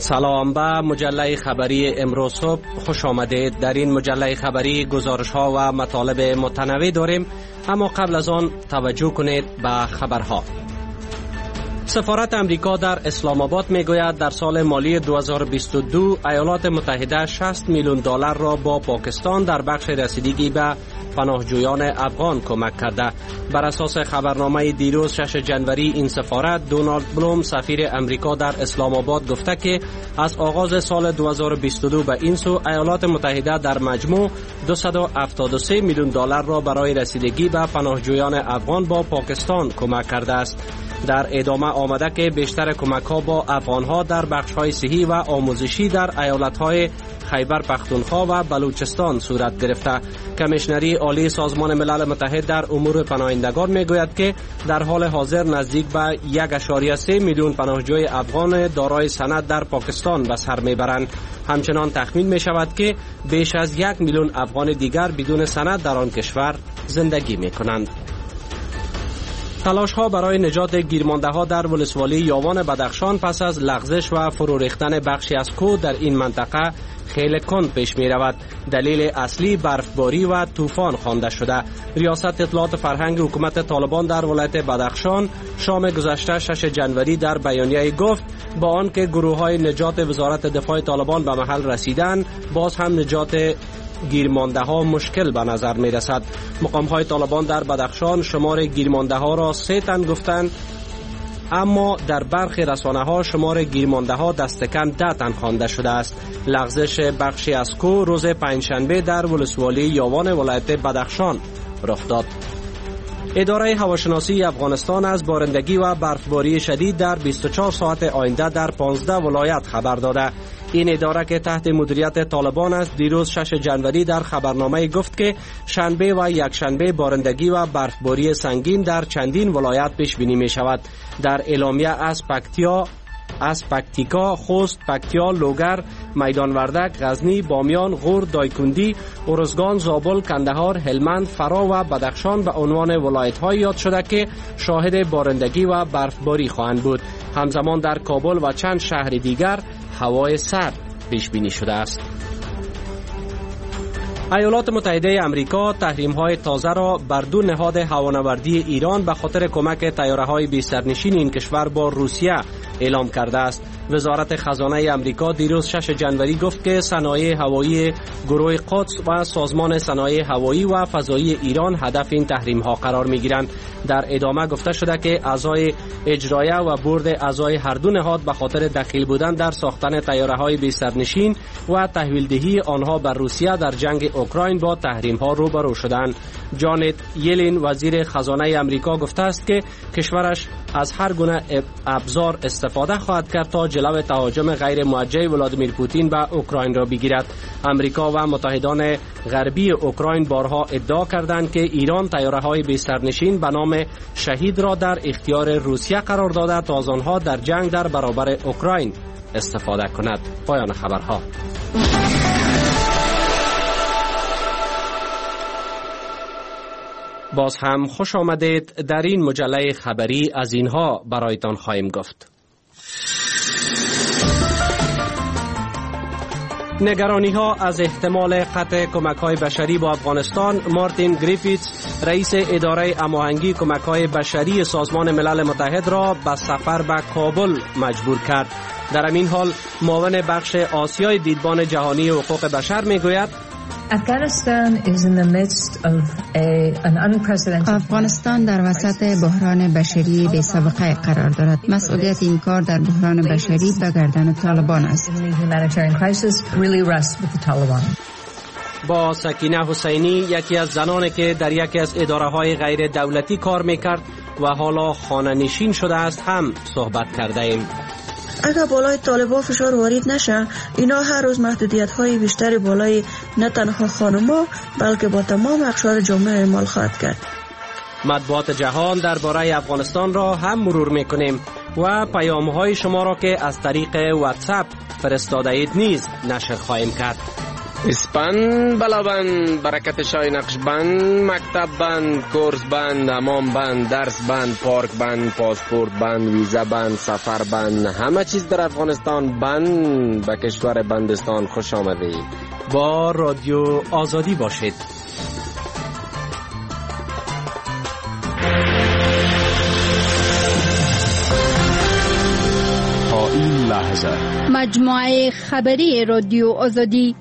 سلام به مجله خبری امروز صبح خوش آمدید. در این مجله خبری گزارش ها و مطالب متنوع داریم، اما قبل از آن توجه کنید به خبرها. سفارت امریکا در اسلام آباد میگوید در سال مالی 2022 ایالات متحده 60 میلیون دلار را با پاکستان در بخش رسیدگی به پناهجویان افغان کمک کرده. بر اساس خبرنامه دیروز 6 جنوری این سفارت، دونالد بلوم سفیر امریکا در اسلام آباد گفته که از آغاز سال 2022 به این سو ایالات متحده در مجموع 273 میلیون دلار را برای رسیدگی به پناهجویان افغان با پاکستان کمک کرده است. در ادامه آمده که بیشتر کمک ها با افغان ها در بخش های صحی و آموزشی در ایالت های خیبر پختونخوا و بلوچستان صورت گرفته. کمیشنری عالی سازمان ملل متحد در امور پناهندگان میگوید که در حال حاضر نزدیک به 1.3 میلیون پناهجوی افغان دارای سند در پاکستان به سر میبرند. همچنان تخمین می شود که بیش از 1 میلیون افغان دیگر بدون سند در آن کشور زندگی می کنند. تلاش ها برای نجات گیرمانده ها در ولسوالی یاوان بدخشان پس از لغزش و فرو ریختن بخشی از کوه در این منطقه خیلی کند پیش می رود. دلیل اصلی برفباری و طوفان خوانده شده. ریاست اطلاعات فرهنگ حکومت طالبان در ولایت بدخشان شام گذشته 6 جنوری در بیانیه گفت با آنکه گروه های نجات وزارت دفاع طالبان به محل رسیدن، باز هم نجات گیرمانده ها مشکل به نظر می رسد. مقام های طالبان در بدخشان شمار گیرمانده ها را 3 تن گفتند، اما در برخی رسانه ها شمار گیرمانده ها دست کم 10 تن خوانده شده است. لغزش بخشی از کوه روز پنجشنبه در ولسوالی یاوان ولایت بدخشان رخ داد. اداره هواشناسی افغانستان از بارندگی و برفباری شدید در 24 ساعت آینده در 15 ولایت خبر داده. این اداره که تحت مدیریت طالبان است دیروز 6 جنوری در خبرنامه گفت که شنبه و یکشنبه بارندگی و برفباری سنگین در چندین ولایت پیش بینی می شود. در اعلامیه از پکتیکا، خوست، پکتیا، لوگر، میدان وردک، غزنی، بامیان، غور، دایکندی، ارزگان، زابل، کندهار، هلمند، فرا و بدخشان به عنوان ولایت‌های یاد شده که شاهد بارندگی و برفباری خواهند بود. همزمان در کابل و چند شهر دیگر هوای سرد پیش بینی شده است. ایالات متحده امریکا تحریم‌های تازه را بر دو نهاد هوانوردی ایران به خاطر کمک طیاره‌های بی سرنشین این کشور با روسیه اعلام کرده است. وزارت خزانه امریکا دیروز 6 جنوری گفت که صنایع هوایی گروه قدس و سازمان صنایع هوایی و فضایی ایران هدف این تحریم‌ها قرار می‌گیرند. در ادامه گفته شده که اعضای اجرایه و بورد اعضای هر دو نهاد به خاطر دخیل بودن در ساختن طیاره‌های بی سرنشین و تحویلدهی آنها بر روسیه در جنگ اوکراین با تحریم‌ها روبرو شدند. جانت یلین وزیر خزانه امریکا گفته است که کشورش از هر گونه ابزار استفاده خواهد کرد تا جلو تهاجم غیر موجه ولادیمیر پوتین به اوکراین را بگیرد. امریکا و متحدان غربی اوکراین بارها ادعا کردند که ایران طیاره‌های بی سرنشین به نام شهید را در اختیار روسیه قرار داده تا از آنها در جنگ در برابر اوکراین استفاده کند. پایان خبرها. باز هم خوش آمدید. در این مجله خبری از اینها برایتان خواهیم گفت. نگرانی ها از احتمال قطع کمک های بشری با افغانستان، مارتین گریفیتس رئیس اداره هماهنگی کمک های بشری سازمان ملل متحد را به سفر به کابل مجبور کرد. در همین حال معاون بخش آسیای دیدبان جهانی حقوق بشر میگوید افغانستان در وسط بحران بشری بی سابقه قرار دارد. مسئولیت این کار در بحران بشری به گردن طالبان است. با سکینه حسینی، یکی از زنانی که در یکی از اداره‌های غیر دولتی کار میکرد و حالا خانه نشین شده است هم صحبت کرده ایم. اگر بالای طالبان فشار وارد نشه، اینا هر روز محدودیت‌های بیشتری بالای نه تنها خانم‌ها بلکه با تمام اقشار جامعه اعمال خواهد کرد. مطبوعات جهان درباره افغانستان را هم مرور می‌کنیم و پیام‌های شما را که از طریق واتساپ فرستاده اید نیز نشر خواهیم کرد. اسپن بلابند، برکت شای نقش بند، مکتب بند، کورس بند، حمام بند، درس بند، پارک بند، پاسپورت بند، ویزا بند، سفر بند، همه چیز در افغانستان بند. به کشور بندستان خوش آمدید. با رادیو آزادی باشید. تا این لحظه مجموعه خبری رادیو آزادی.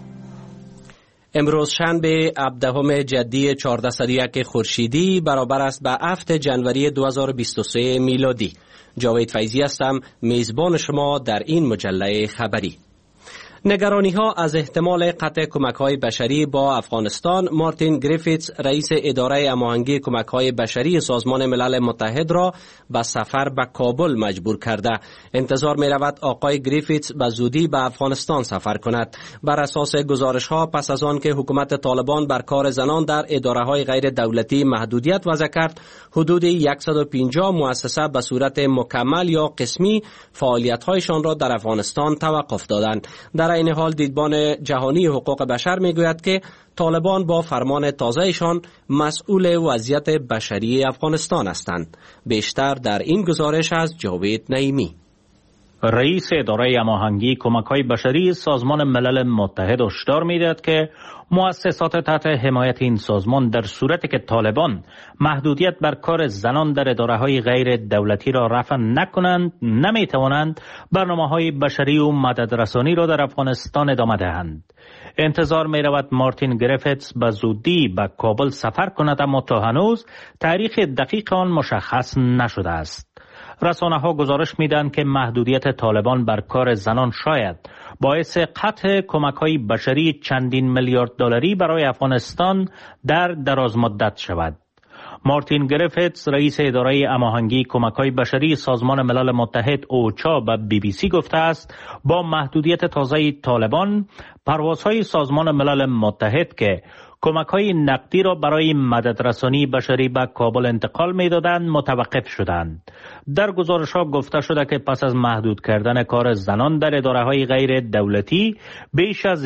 امروز شنبه 17 جدی 1401 خورشیدی برابر است به 7 جنوری 2023 میلادی. جاوید فیضی هستم، میزبان شما در این مجله خبری. نگرانی ها از احتمال قطع کمک های بشری با افغانستان، مارتین گریفیتس رئیس اداره هماهنگی کمک های بشری سازمان ملل متحد را به سفر به کابل مجبور کرده. انتظار می رود آقای گریفیتس به زودی به افغانستان سفر کند. بر اساس گزارش ها پس از آن که حکومت طالبان بر کار زنان در اداره های غیر دولتی محدودیت وضع کرد، حدود 150 مؤسسه به صورت مکمل یا قسمی فعالیت هایشان را در افغانستان توقف دادند. در این حال دیدبان جهانی حقوق بشر میگوید که طالبان با فرمان تازهشان مسئول وضعیت بشری افغانستان هستند. بیشتر در این گزارش از جاوید نعیمی. رئیس اداره هماهنگی کمک‌های بشری سازمان ملل متحد هشدار می‌دهد که مؤسسات تحت حمایت این سازمان در صورتی که طالبان محدودیت بر کار زنان در اداره‌های غیر دولتی را رفع نکنند، نمی‌توانند برنامه‌های بشری و مددرسانی را در افغانستان ادامه دهند. انتظار می‌رود مارتین گریفیتس به زودی به کابل سفر کند، اما تا هنوز تاریخ دقیق آن مشخص نشده است. رسانه‌ها گزارش می‌دهند که محدودیت طالبان بر کار زنان شاید باعث قطع کمک‌های بشری چندین میلیارد دلاری برای افغانستان در دراز مدت شود. مارتین گریفیتس رئیس اداره هماهنگی کمک‌های بشری سازمان ملل متحد اوچا به BBC گفته است با محدودیت تازه طالبان، پروازهای سازمان ملل متحد که کمک‌های نقدی را برای مددرسانی بشری به کابل انتقال می‌دادند متوقف شدند. در گزارش‌ها گفته شده که پس از محدود کردن کار زنان در اداره‌های غیر دولتی، بیش از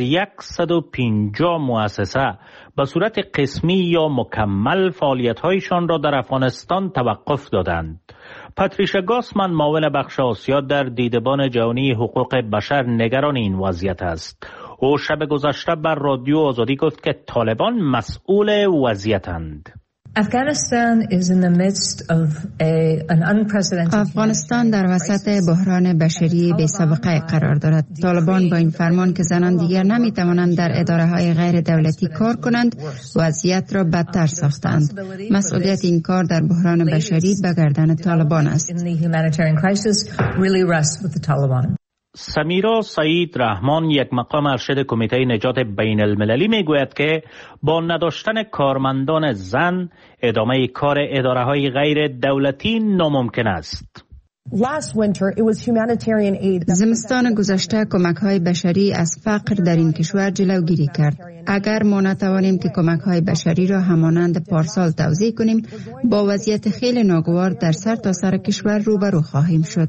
150 مؤسسه به صورت قسمی یا مکمل فعالیت‌هایشان را در افغانستان توقف دادند. پاتریشا گاسمن معاون بخش آسیا در دیدبان جهانی حقوق بشر نگران این وضعیت است. او شب گذشته بر رادیو آزادی گفت که طالبان مسئول وضعیتند. افغانستان در وسط بحران بشری بی سابقه قرار دارد. طالبان با این فرمان که زنان دیگر نمی توانند در اداره های غیر دولتی کار کنند، وضعیت را بدتر ساختند. مسئولیت این کار در بحران بشری به گردن طالبان است. سمیرا سعید رحمان، یک مقام ارشد کمیته نجات بین المللی، می گوید که با نداشتن کارمندان زن ادامه کار اداره های غیر دولتی ناممکن است. زمستان گذشته کمک های بشری از فقر در این کشور جلوگیری کرد. اگر ما نتوانیم که کمک های بشری را همانند پارسال توزیع کنیم، با وضعیت خیلی ناگوار در سرتاسر کشور روبرو خواهیم شد.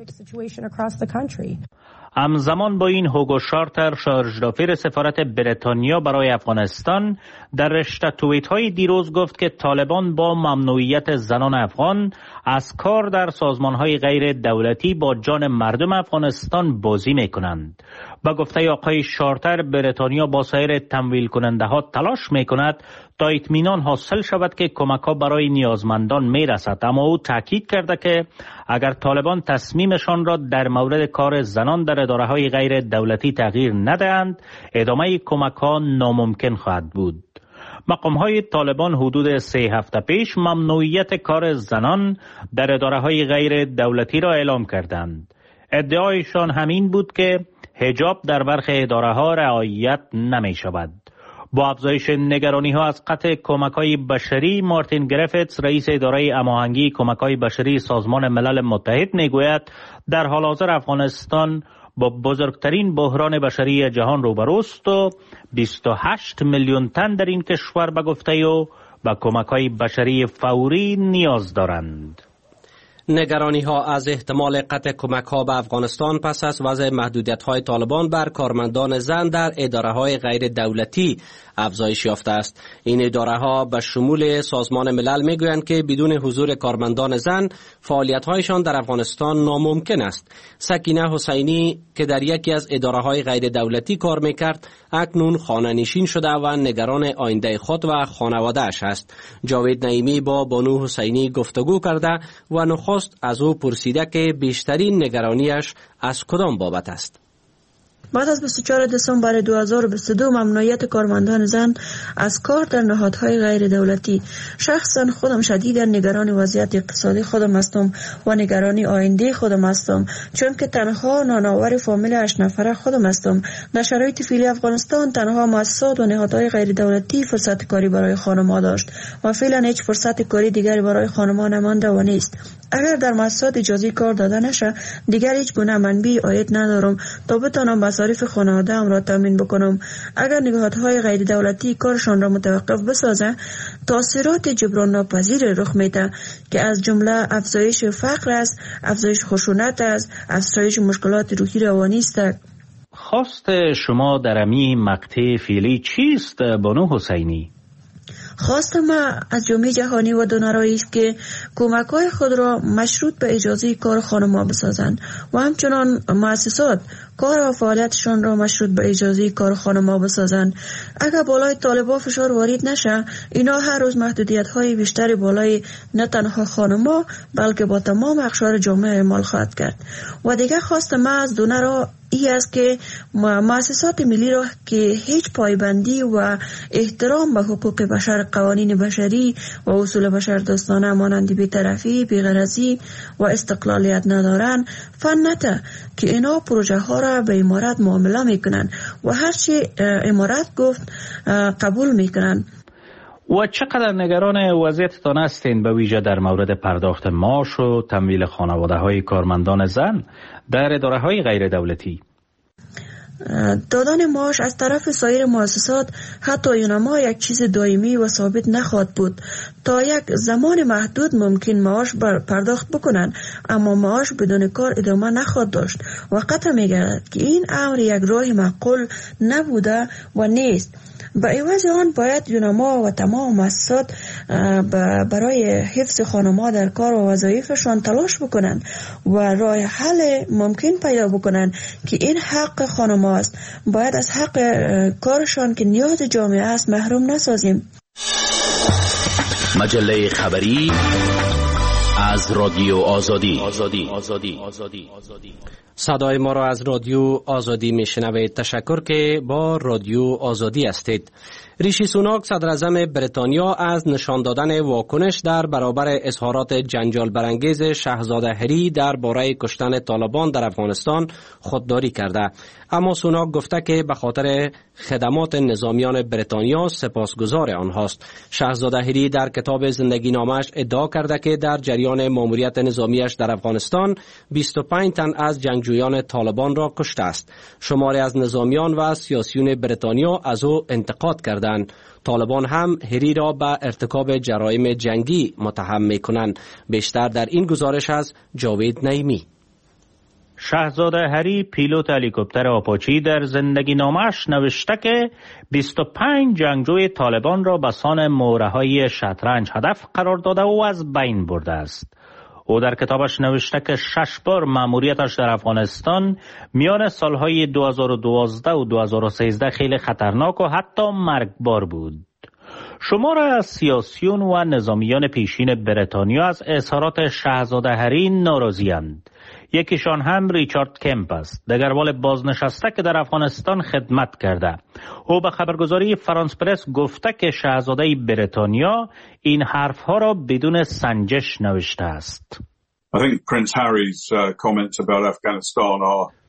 همزمان با این هوگو شارتر، شارژدافیر سفارت بریتانیا برای افغانستان، در رشته توییت های دیروز گفت که طالبان با ممنوعیت زنان افغان از کار در سازمان های غیر دولتی با جان مردم افغانستان بازی می کنند. با گفته آقای شارتر، بریتانیا با سایر تمویل کننده ها تلاش می کند تا اطمینان حاصل شود که کمک ها برای نیازمندان می رسد، اما او تاکید کرده که اگر طالبان تصمیمشان را در مورد کار زنان در اداره های غیر دولتی تغییر ندهند، ادامه کمک ها ناممکن خواهد بود. مقام های طالبان حدود 3 هفته پیش ممنوعیت کار زنان در اداره های غیر دولتی را اعلام کردند. ادعایشان همین بود که حجاب در برخی اداره ها رعایت نمی شود. با افزایش نگرانی ها از قطع کمک های بشری، مارتین گریفیتس رئیس اداره هماهنگی کمک های بشری سازمان ملل متحد می گوید در حال حاضر افغانستان با بزرگترین بحران بشری جهان روبروست و 28 میلیون تن در این کشور به گفته او به کمک های بشری فوری نیاز دارند. نگرانی ها از احتمال قطع کمک ها به افغانستان پس از وضع محدودیت های طالبان بر کارمندان زن در اداره های غیر دولتی افزایش یافته است. این اداره ها به شمول سازمان ملل میگویند که بدون حضور کارمندان زن فعالیت هایشان در افغانستان ناممکن است. سکینه حسینی که در یکی از اداره های غیر دولتی کار میکرد اکنون خانه نشین شده و نگران آینده خود و خانواده اش است. جاوید نعیمی با بانو حسینی گفتگو کرده و نخست از او پرسیده که بیشترین نگرانیش از کدام بابت است. بعد از 24 دسامبر 2022 ممنوعیت کارمندان زن از کار در نهادهای غیر دولتی، شخصا خودم شدیدا نگران وضعیت اقتصادی خودم هستم و نگرانی آینده خودم هستم، چون که تنها نانآور فامیل 8 نفره خودم هستم. در شرایط فعلی افغانستان تنها مؤسسات و نهادهای غیر دولتی فرصت کاری برای خانم‌ها داشت و فعلا هیچ فرصت کاری دیگری برای خانم‌ها نمانده و نیست. اگر در مؤسسات اجازه کار داده نشه، دیگر هیچ گونه منبع عاید ندارم تا بتانم مصارف خانواده‌ام را تامین بکنم. اگر نهادهای غیر دولتی کارشان را متوقف بسازه، تاثیرات جبران ناپذیر رخ میده که از جمله افزایش فقر است، افزایش خشونت است، افزایش مشکلات روحی روانی است. خواست شما در امی مقطع فعلی چیست بانو حسینی؟ خواست ما از جامعه جهانی و دونرایی است که کمک‌های خود را مشروط به اجازه کار خانم‌ها بسازند و همچنان مؤسسات کار و فعالیتشان را مشروط به اجازه کار خانم‌ها بسازند. اگر بالای طالبان فشار وارد نشه، اینا هر روز محدودیت‌های بیشتری بالای نه تنها خانم‌ها بلکه با تمام اقشار جامعه اعمال خواهد کرد. و دیگر خواست ما از دونرها ای است که مؤسسات ملی را که هیچ پایبندی و احترام به حقوق بشر، قوانین بشری و اصول بشر دوستانه مانند بی‌طرفی، بی‌غرضی و استقلالیت ندارند، فنته که اینا پروژه ها را به امارات معامله میکنن و هرچی امارات گفت قبول میکنن. و چقدر نگران وضعیتتان هستین به ویژه در مورد پرداخت معاش و تمویل خانواده های کارمندان زن در اداره های غیر دولتی؟ دادن معاش از طرف سایر مؤسسات حتی یونما یک چیز دائمی و ثابت نخواهد بود. تا یک زمان محدود ممکن معاش پرداخت بکنن، اما معاش بدون کار ادامه نخواهد داشت و قطع می‌گردد که این امر یک راه معقول نبوده و نیست. به عوض آن باید یونما و تمام مؤسسات برای حفظ خانم‌ها در کار و وظایفشان تلاش بکنند و راه حل ممکن پیدا بکنند که این حق خانم‌ها است. باید از حق کارشان که نیاز جامعه است محروم نسازیم. مجله خبری از رادیو آزادی. صدای ما را از رادیو آزادی میشنوید. تشکر که با رادیو آزادی هستید. ریشی سوناک صدر اعظم بریتانیا از نشان دادن واکنش در برابر اظهارات جنجال برانگیز شاهزاده هری درباره کشتن طالبان در افغانستان خودداری کرده، اما سوناک گفته که به خاطر خدمات نظامیان بریتانیا سپاسگزار آنهاست. شاهزاده هری در کتاب زندگی نامش ادعا کرده که در جریان ماموریت نظامیش در افغانستان 25 تن از جنگجویان طالبان را کشته است. شماری از نظامیان و سیاسیون بریتانیا از او انتقاد کردند. طالبان هم هری را به ارتکاب جرایم جنگی متهم می‌کنند. بیشتر در این گزارش از جاوید نعیمی. شاهزاده هری پیلوت هلیکوپتر آپاچی در زندگی نامش نوشته که 25 جنگجوی طالبان را به سان مهره‌های شطرنج هدف قرار داده و از بین برده است. او در کتابش نوشته که 6 بار مأموریتش در افغانستان میان سالهای 2012 و 2013 خیلی خطرناک و حتی مرگبار بود. شمار از سیاسیون و نظامیان پیشین بریتانیا از اظهارات شاهزاده هری ناراضی‌اند. یکیشان هم ریچارد کمپ است، دگربال بازنشسته که در افغانستان خدمت کرده. او به خبرگزاری فرانس پرس گفته که شاهزاده بریتانیا این حرفها را بدون سنجش نوشته است. I think Prince Harry's comments about Afghanistan are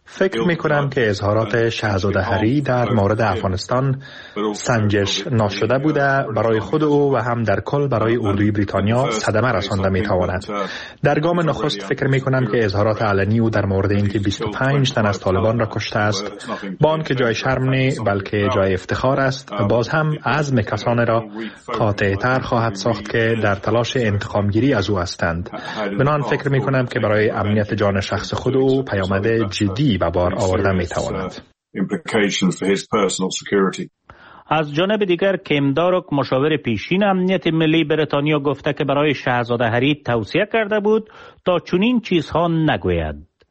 فکر می کنم که اظهارات شاهزاده هری در مورد افغانستان سنجش ناشده بوده برای خود او و هم در کل برای اردوی بریتانیا صدمه رسانده می تواند. در گام نخست فکر می کنم که اظهارات علنی او در مورد اینکه 25 تن از طالبان را کشته است با آنکه جای شرم نه بلکه جای افتخار است و باز هم عزم کسانی را قاطع‌تر خواهد ساخت که در تلاش انتقامگیری از او هستند. بنابراین فکر می کنم که برای امنیت جان شخص خود او پیامد جدی به بار آورده می تواند. از جانب دیگر کیم داروک مشاور پیشین امنیت ملی بریتانیا گفته که برای شاهزاده هری توصیه کرده بود تا چنین چیزها نگوید.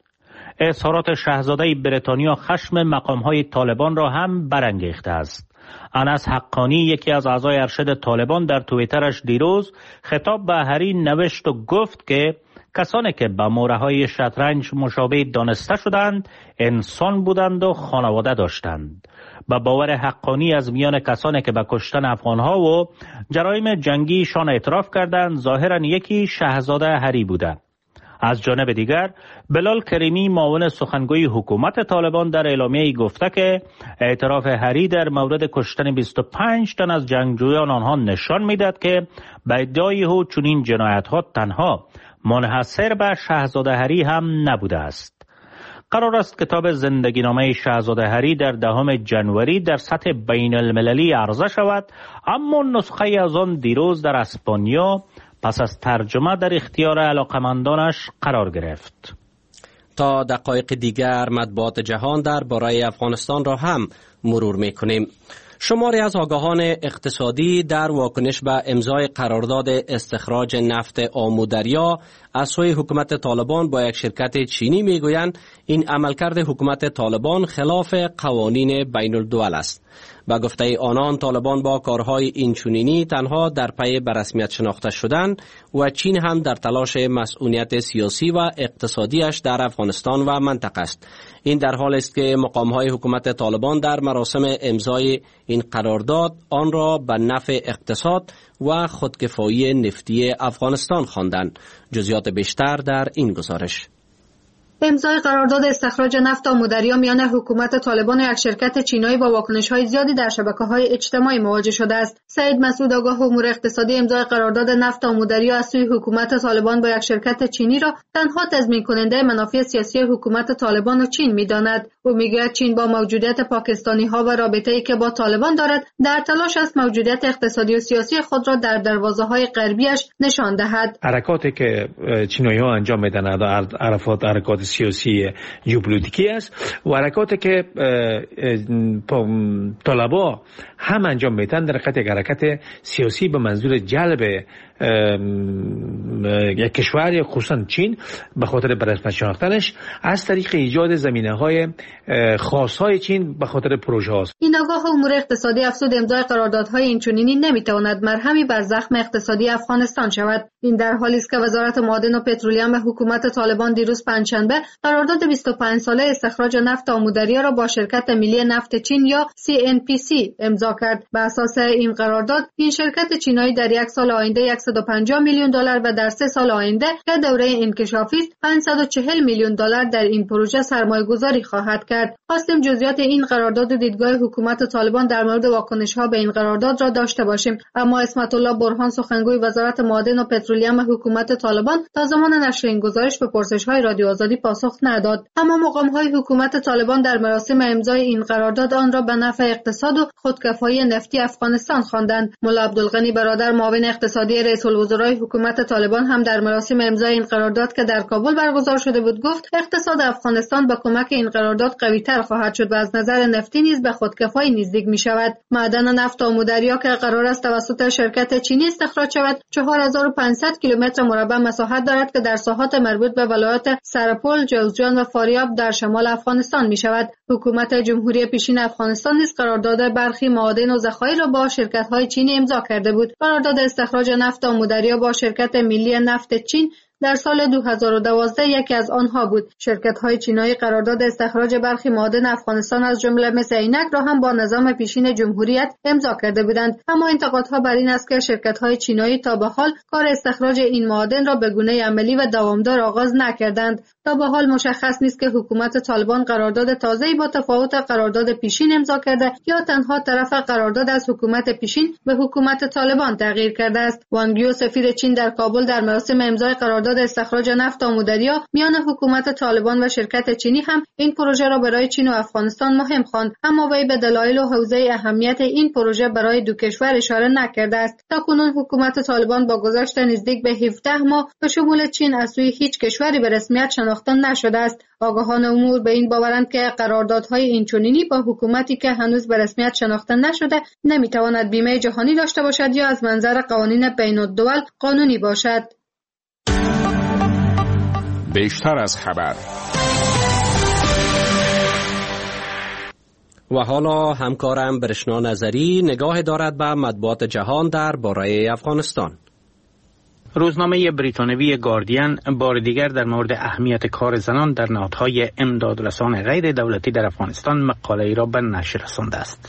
اظهارات شاهزاده بریتانیا خشم مقام‌های طالبان را هم برانگیخته است. انس حقانی یکی از اعضای ارشد طالبان در توییترش دیروز خطاب به هری نوشت و گفت که کسانی که به مهره‌های شطرنج مشابه دانسته شدند انسان بودند و خانواده داشتند. به باور حقانی از میان کسانی که به کشتن افغانها و جرایم جنگیشان اعتراف کردند ظاهرا یکی شاهزاده هری بوده. از جانب دیگر بلال کریمی معاون سخنگوی حکومت طالبان در اعلامیه‌ای گفته که اعتراف هری در مورد کشتن 25 تن از جنگجویان آنها نشان می‌دهد که به ادعای او چنین جنایت‌ها تنها منحصر به شاهزاده هری هم نبوده است. قرار است کتاب زندگی نامه شاهزاده هری در 10 جنوری در سطح بین المللی عرضه شود، اما نسخه از آن دیروز در اسپانیا پس از ترجمه در اختیار علاقمندانش قرار گرفت. تا دقایق دیگر مطبوعات جهان درباره افغانستان را هم مرور می‌کنیم. شماری از آگاهان اقتصادی در واکنش به امضای قرارداد استخراج نفت آمودریا از سوی حکومت طالبان با یک شرکت چینی میگویند این عملکرد حکومت طالبان خلاف قوانین بین الدول است. با گفته آنان طالبان با کارهای اینچنینی تنها در پی به رسمیت شناخته شدن و چین هم در تلاش مسئولیت سیاسی و اقتصادیش در افغانستان و منطقه است. این در حال است که مقامهای حکومت طالبان در مراسم امضای این قرارداد آن را به نفع اقتصاد و خودکفایی نفتی افغانستان خواندند. جزئیات بیشتر در این گزارش. امضای قرارداد استخراج نفت آمودریا میان حکومت طالبان و یک شرکت چینایی با واکنش‌های زیادی در شبکه‌های اجتماعی مواجه شده است. سعید مسعود آگاه امور اقتصادی امضای قرارداد نفت آمودریا از سوی حکومت طالبان با یک شرکت چینی را تنها تضمین کننده منافع سیاسی حکومت طالبان و چین می‌داند. او می‌گوید چین با موجودیت پاکستانی‌ها و رابطه‌ای که با طالبان دارد در تلاش است موجودیت اقتصادی و سیاسی خود را در دروازه‌های غربیش نشان دهد. حرکاتی که چینی‌ها انجام می‌دهند حرکات سیاسی ژئوپلیتیکی است و حرکاتی که طالبا هم انجام میدن در حرکت سیاسی به منظور جلب یک کشور یا خصوصا چین به خاطر به رسمیت شناختنش از طریق ایجاد زمینه‌های خاص‌های چین به خاطر پروژه هاست. این آگاه امور اقتصادی افزود امضای قراردادهای اینچنینی نمیتواند مرهمی بر زخم اقتصادی افغانستان شود. این در حالی است که وزارت معادن و پترولیوم حکومت طالبان دیروز پنجشنبه قرارداد 25 ساله استخراج نفت آمودریا را با شرکت ملی نفت چین یا CNPC امضا کرد. بر اساس این قرارداد این شرکت چینایی در یک سال آینده $150 میلیون و در 3 سال آینده که دوره انکشافی است $540 میلیون در این پروژه سرمایه‌گذاری خواهد کرد. خواستیم جزئیات این قرارداد و دیدگاه حکومت طالبان در مورد واکنش‌ها به این قرارداد را داشته باشیم، اما اسمت الله برهان سخنگوی وزارت معادن و پترولیوم حکومت طالبان تا زمان نشر این گزارش به پرسش‌های رادیو آزادی پاسخ نداد. اما مقام‌های حکومت طالبان در مراسم امضای این قرارداد آن را به نفع اقتصاد و خودکفایی نفتی افغانستان خواندند. ملا عبدالغنی برادر معاون اقتصادی رئیس الوزرای حکومت طالبان هم در مراسم امضای این قرارداد که در کابل برگزار شده بود گفت اقتصاد افغانستان با کمک این قرارداد قوی‌تر خواهد شد و از نظر نفتی نیز به خودکفایی نزدیک می‌شود. معدن نفت آمودریا که قرار است توسط شرکت چینی استخراج شود 4500 کیلومتر مربع مساحت دارد که در ساحات مربوط به ولایات سرپل، جوزجان و فاریاب در شمال افغانستان می‌شود. حکومت جمهوری پیشین افغانستان نیز قرارداد برخی معادن و ذخایر را با شرکت‌های چینی امضا کرده بود. قرارداد استخراج نفت آمودریا با شرکت ملی نفت چین در سال 2012 یکی از آنها بود. شرکت‌های چینایی قرارداد استخراج برخی معادن افغانستان از جمله مس عینک را هم با نظام پیشین جمهوریت امضا کرده بودند. اما انتقادها بر این است که شرکت‌های چینایی تا به حال کار استخراج این معادن را به گونه عملی و دوامدار آغاز نکردند. تا به حال مشخص نیست که حکومت طالبان قرارداد تازه‌ای با تفاوت قرارداد پیشین امضا کرده یا تنها طرف قرارداد از حکومت پیشین به حکومت طالبان تغییر کرده است. وانگ یو سفیر چین در کابل در مراسم امضای قرارداد استخراج نفت آمودریا میان حکومت طالبان و شرکت چینی هم این پروژه را برای چین و افغانستان مهم خواند، اما وی به دلایل و حوزه اهمیت این پروژه برای دو کشور اشاره نکرده است. تاکنون حکومت طالبان با گذشت نزدیک به 17 ماه به شمول چین از سوی هیچ کشوری به رسمیت شناخته نشده است. آگاهان امور به این باورند که قراردادهای اینچنینی با حکومتی که هنوز به رسمیت شناخته نشده نمیتواند بیمه جهانی داشته باشد یا از منظر قوانین بین الدول قانونی باشد. بیشتر از خبر. و حالا همکارم برشنا نظری نگاه دارد به مطبوعات جهان در باره افغانستان. روزنامه بریتانوی گاردین بار دیگر در مورد اهمیت کار زنان در نهادهای امدادرسان غیر دولتی در افغانستان مقاله‌ای را به نشر رسانده است.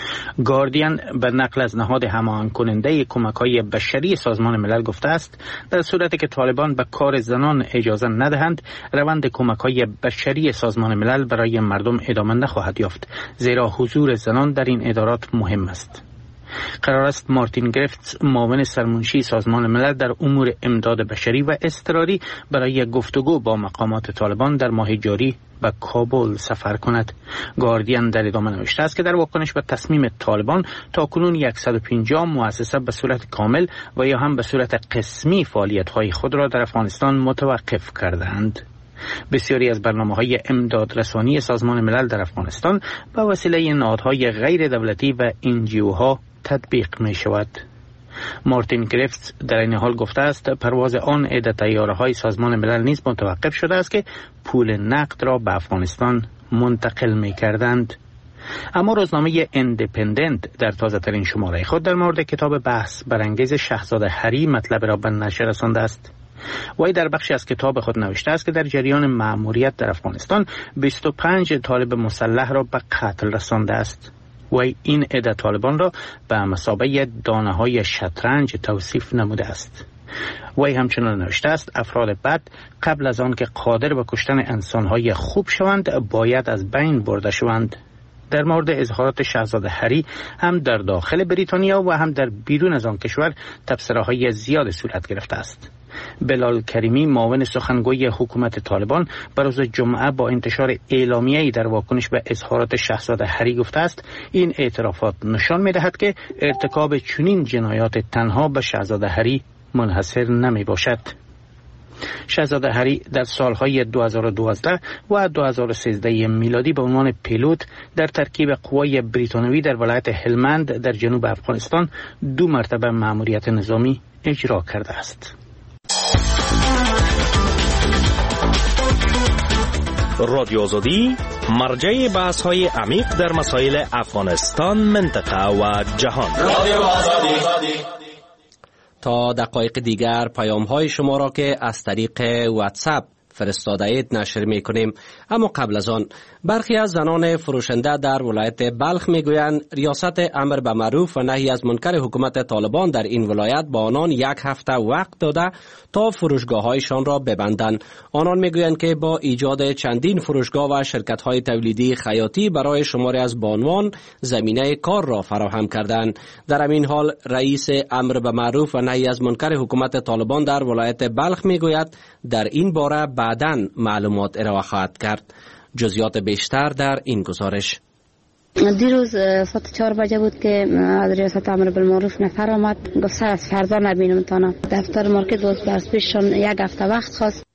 گاردین به نقل از نهاد هماهنگ کننده کمک‌های بشری سازمان ملل گفته است در صورتی که طالبان به کار زنان اجازه ندهند روند کمک‌های بشری سازمان ملل برای مردم ادامه نخواهد یافت، زیرا حضور زنان در این ادارات مهم است. قرار است مارتین گریفتس معاون سرمنشی سازمان ملل در امور امداد بشری و اضطراری برای گفتگو با مقامات طالبان در ماه جاری به کابل سفر کند. گاردین در ادامه نوشته است که در واکنش به تصمیم طالبان تاکنون 150 مؤسسه به صورت کامل و یا هم به صورت قسمی فعالیت‌های خود را در افغانستان متوقف کردند. بسیاری از برنامه‌های امدادرسانی سازمان ملل در افغانستان به وسیله نهادهای غیر دولتی و NGO‌ها تطبیق می شود. مارتین گریفتس در این حال گفته است پرواز آن عده طیاره‌های سازمان ملل نیز متوقف شده است که پول نقد را به افغانستان منتقل می کردند. اما روزنامه اندیپندنت در تازه ترین شماره خود در مورد کتاب بحث برانگیز شاهزاده هری مطلب را به نشر رسانده است. وی در بخشی از کتاب خود نوشته است که در جریان مأموریت در افغانستان 25 طالب مسلح را به قتل رسانده است. وی این عده طالبان را به مثابه دانه‌های شطرنج توصیف نموده است. وی همچنان نوشته است افراد بد قبل از آن که قادر به کشتن انسان‌های خوب شوند باید از بین برده شوند. در مورد اظهارات شاهزاده هری هم در داخل بریتانیا و هم در بیرون از آن کشور تبصره‌های زیاد صورت گرفته است. بلال کریمی معاون سخنگوی حکومت طالبان بر روز جمعه با انتشار اعلامیه‌ای در واکنش به اظهارات شاهزاده هری گفته است این اعترافات نشان می‌دهد که ارتکاب چنین جنایات تنها به شاهزاده هری منحصر نمی‌باشد. شاهزاده هری در سالهای 2012 و 2013 میلادی به عنوان پیلوت در ترکیب قوای بریتانوی در ولایت هلمند در جنوب افغانستان 2 مرتبه مأموریت نظامی اجرا کرده است. رادیو آزادی مرجع بحث‌های عمیق در مسائل افغانستان، منطقه و جهان. رادیو آزادی. تا دقایق دیگر پیام‌های شما را که از طریق واتساپ فرستاده اید نشر می‌کنیم. اما قبل از آن برخی از زنان فروشنده در ولایت بلخ میگویند ریاست امر به معروف و نهی از منکر حکومت طالبان در این ولایت با آنان 1 هفته وقت داده تا فروشگاه‌هایشان را ببندند. آنان میگویند که با ایجاد چندین فروشگاه و شرکت‌های تولیدی خیاطی برای شماری از بانوان زمینه کار را فراهم کردند. در همین حال رئیس امر به معروف و نهی از منکر حکومت طالبان در ولایت بلخ میگوید در این باره بعداً معلومات ارائه خواهد کرد. جزئیات بیشتر در این گزارش. دیروز ساعت 4 بجه بود که از ریاست امر بالمعروف نفر آمد گفت از فردا نبینم تانم. دفتر مارکت باز برس پیششان 1 هفته وقت خواست.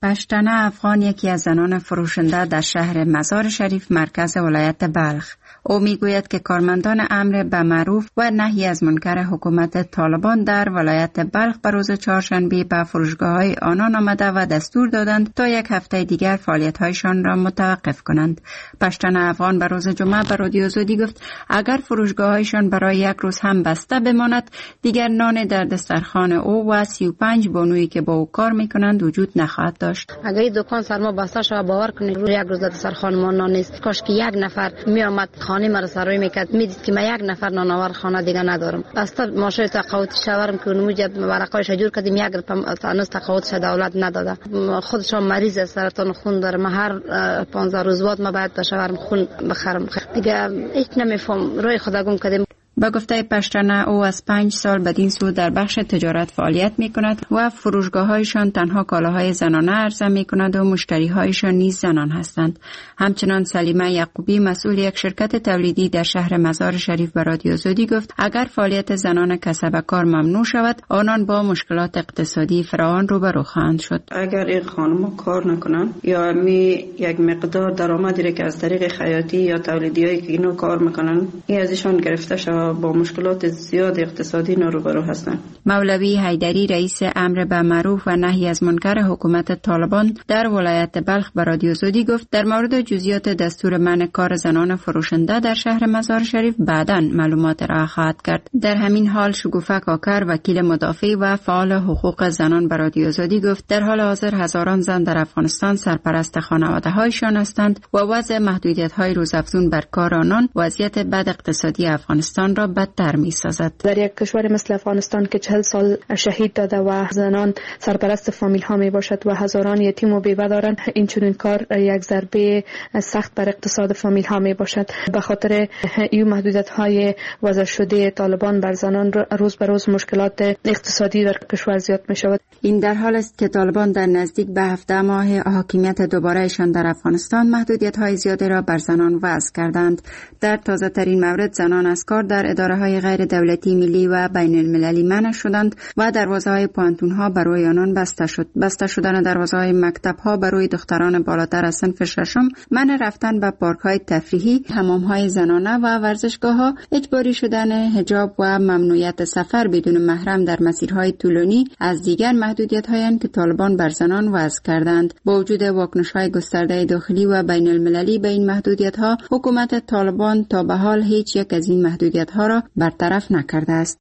پشتنه افغان یکی از زنان فروشنده در شهر مزار شریف مرکز ولایت بلخ. او میگوید که کارمندان امر به معروف و نهی از منکر حکومت طالبان در ولایت بلخ به روز چهارشنبه به فروشگاه‌های آنان آمده و دستور دادند تا یک هفته دیگر فعالیت‌هایشان را متوقف کنند. پشتنه افغان به روز جمعه به رادیو آزادی گفت اگر فروشگاه‌هایشان برای یک روز هم بسته بماند دیگر نان در دسترخوان او و 35 بانویی که با او کار میکنند وجود نخواهد داشت. اگر این دکان سر ما بسته شود باور کنید روی یک روز در دسترخوان ما نان نیست. کاش که یک نفر می آمد خانه مرا سروی میکرد میدید که من یک نفر نانآور خانه دیگه ندارم. اصلا ماشین تقاعد شورم که نموجد ورقایش جور کردیم یک تنوز تقاعدش دولت نداده. خودشان مریض سرطان خون داره. من هر 15 روز بعد ما باید به شورم خون بخرم. دیگه هیچ نمیفهم روی خدا گم کردیم. با گفته پشتنه او از 5 سال بدین سو در بخش تجارت فعالیت می کند و فروشگاه‌هایشان تنها کالاهای زنانه عرضه می کند و مشتری‌هایشان نیز زنان هستند. همچنان سلیمه یعقوبی مسئول یک شرکت تولیدی در شهر مزار شریف به رادیو آزادی گفت اگر فعالیت زنان کسب کار ممنوع شود آنان با مشکلات اقتصادی فراوان روبرو خواهند شد. اگر این خانم‌ها کار نکنند یا یک مقدار درآمدی که از طریق خیاطی یا تولیدیایی که اینو کار میکنن این ازشان گرفته شود با مشکلات زیاد اقتصادی روبرو هستند. مولوی حیدری رئیس امر به معروف و نهی از منکر حکومت طالبان در ولایت بلخ به رادیو آزادی گفت در مورد جزئیات دستور منع کار زنان فروشنده در شهر مزار شریف بعداً معلومات را خواهد کرد. در همین حال شگوفه کاکر وکیل مدافع و فعال حقوق زنان به رادیو آزادی گفت در حال حاضر هزاران زن در افغانستان سرپرست خانواده‌هایشان هستند و وضع محدودیت‌های روزافزون بر کار آنان وضعیت بد اقتصادی افغانستان را بدتر می‌سازد. در یک کشور مثل افغانستان که 40 سال شهید داده و زنان سرپرست فامیل ها می باشد و هزاران یتیم و بیوه دارند، این چنین کار یک ضربه سخت بر اقتصاد فامیل ها می باشد. به خاطر این محدودیت های وضع شده طالبان بر زنان روز به روز مشکلات اقتصادی در کشور زیاد می شود. این در حال است که طالبان در نزدیک به 17 ماه حاکمیت دوبارهشان در افغانستان محدودیت های زیادی را بر زنان وضع کردند. در تازه ترین مورد زنان از کار در اداره‌های غیر دولتی ملی و بین المللی منع شدند و دروازه‌های پانتون‌ها برای آنان بسته شد. بسته شدن دروازه‌های مکتب‌ها برای دختران بالاتر از صنف ششم، منع رفتن به پارک‌های تفریحی، حمام‌های زنانه و ورزشگاه‌ها، اجباری شدن حجاب و ممنوعیت سفر بدون محرم در مسیرهای طولانی از دیگر محدودیت‌هایی که طالبان بر زنان وضع کردند. با وجود واکنش‌های گسترده داخلی و بین المللی به این محدودیت‌ها، حکومت طالبان تا به حال هیچ یک از این محدودیت‌ها را برطرف نکرده است.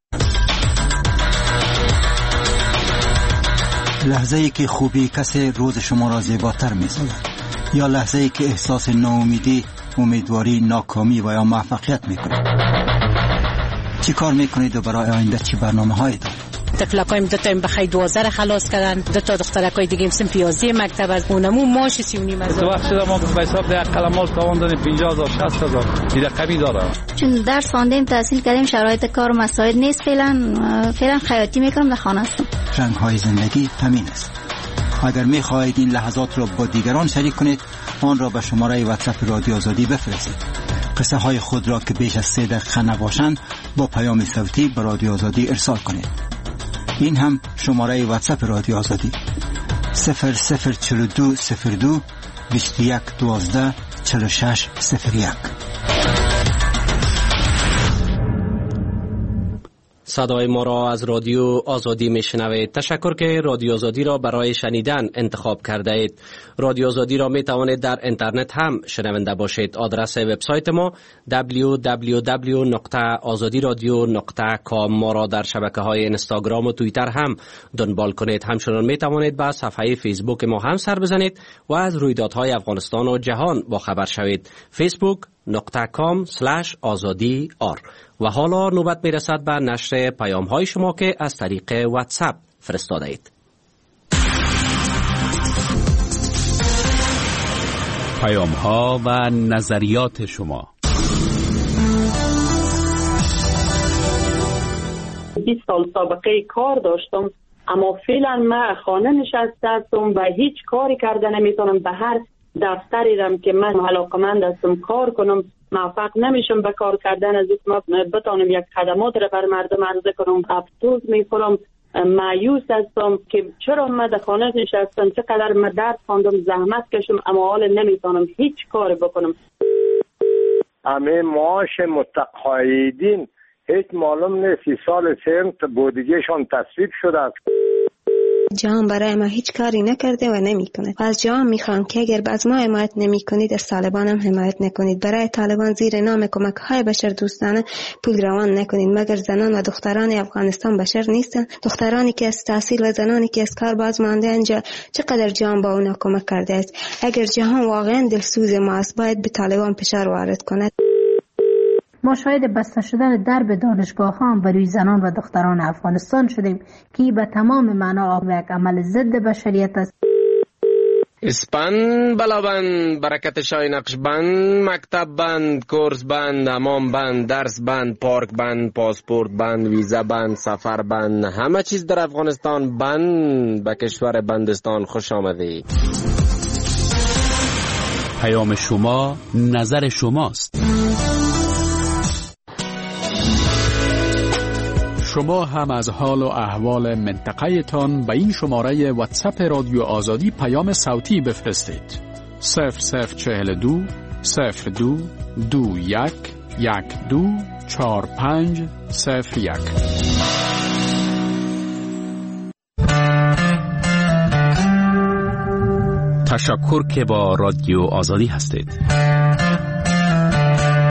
لحظه‌ای که خوبی کسی روز شما را زیباتر می‌سازد یا لحظه‌ای که احساس ناامیدی، امیدواری، ناکامی و یا موفقیت می‌کند. چی کار می‌کنید و برای آینده چی برنامه‌هایی دارید؟ تفلکایم دو تا بخای 12 خلاص کردن، دو تا دخترکای دیگه هم سن 11 مکتب از اونمو ماش 39 از. تو وقت ما به حساب ده قلمال تاوان دادیم 50000 60000 این رقمی داره. چون درس خواندیم تحصیل کردیم شرایط کار و مسائل نیست فعلا خیاطی میکنم در خانه هستم. رنگ‌های زندگی همین است. اگر می‌خواهید این لحظات را با دیگران شریک کنید آن را به شماره واتساپ رادیو آزادی بفرستید. قصه های خود را که بیش از 3 دقیقه نباشند با پیام صوتی به رادیو آزادی ارسال کنید. این هم شماره واتساپ رادیو آزادی 004202 21 12 46 01. صدای ما را از رادیو آزادی میشنوید. تشکر که رادیو آزادی را برای شنیدن انتخاب کرده اید. رادیو آزادی را می توانید در اینترنت هم شنونده باشید. آدرس وبسایت ما www.azadiradio.com. ما را در شبکه‌های اینستاگرام و توییتر هم دنبال کنید. همچنین می توانید به صفحه فیسبوک ما هم سر بزنید و از رویدادهای افغانستان و جهان با خبر شوید. facebook.com/azadi.ar. و حالا نوبت میرسد به نشر پیام های شما که از طریق واتساپ فرستاده اید. پیام ها و نظریات شما. 20 سال سابقه کار داشتم، اما فعلا من خانه نشسته هستم و هیچ کاری کرده نمیتونم. به هر دفتری رم که من علاقمند هستم کار کنم موفق نمیشم به کار کردن. از اینکه بتونم یک خدمات را بر مردم عرضه کنم. افسوس میخورم مایوس هستم که چرا من در خانه نشستم، چقدر من درد خواندم، زحمت کشم، اما حالا نمیتونم هیچ کار بکنم. همه معاش متقاعدین هیچ معلوم نیست سال سنت بودجهشون تصویب شده است. جهان برای ما هیچ کاری نکرده و نمیکنه. از جهان میخوام که اگر از ما حمایت نمیکنید از طالبان هم حمایت نکنید. برای طالبان زیر نام کمک های بشر دوستانه پول روان نکنید، مگر زنان و دختران افغانستان بشر نیستن؟ دخترانی که از تحصیل و زنانی که از کار باز مانده اینجا چقدر جهان با اونا کمک کرده است. اگر جهان واقعا دلسوز ما است باید به طالبان فشار وارد کند. ما شاهد بسته شدن درب دانشگاه‌ها برای زنان و دختران افغانستان شدیم که به تمام معنا یک عمل ضد بشریت است. اسپن بلابند، برکت شای نقش بند، مکتب بند، کورس بند، حمام بند، درس بند، پارک بند، پاسپورت بند، ویزا بند، سفر بند، همه چیز در افغانستان بند. به کشور بندستان خوش آمدید. پیام شما نظر شماست. شما هم از حال و احوال منطقه تان به این شماره واتساپ رادیو آزادی پیام صوتی بفرستید. 0042 02 21 12 45 01. تشکر که با رادیو آزادی هستید.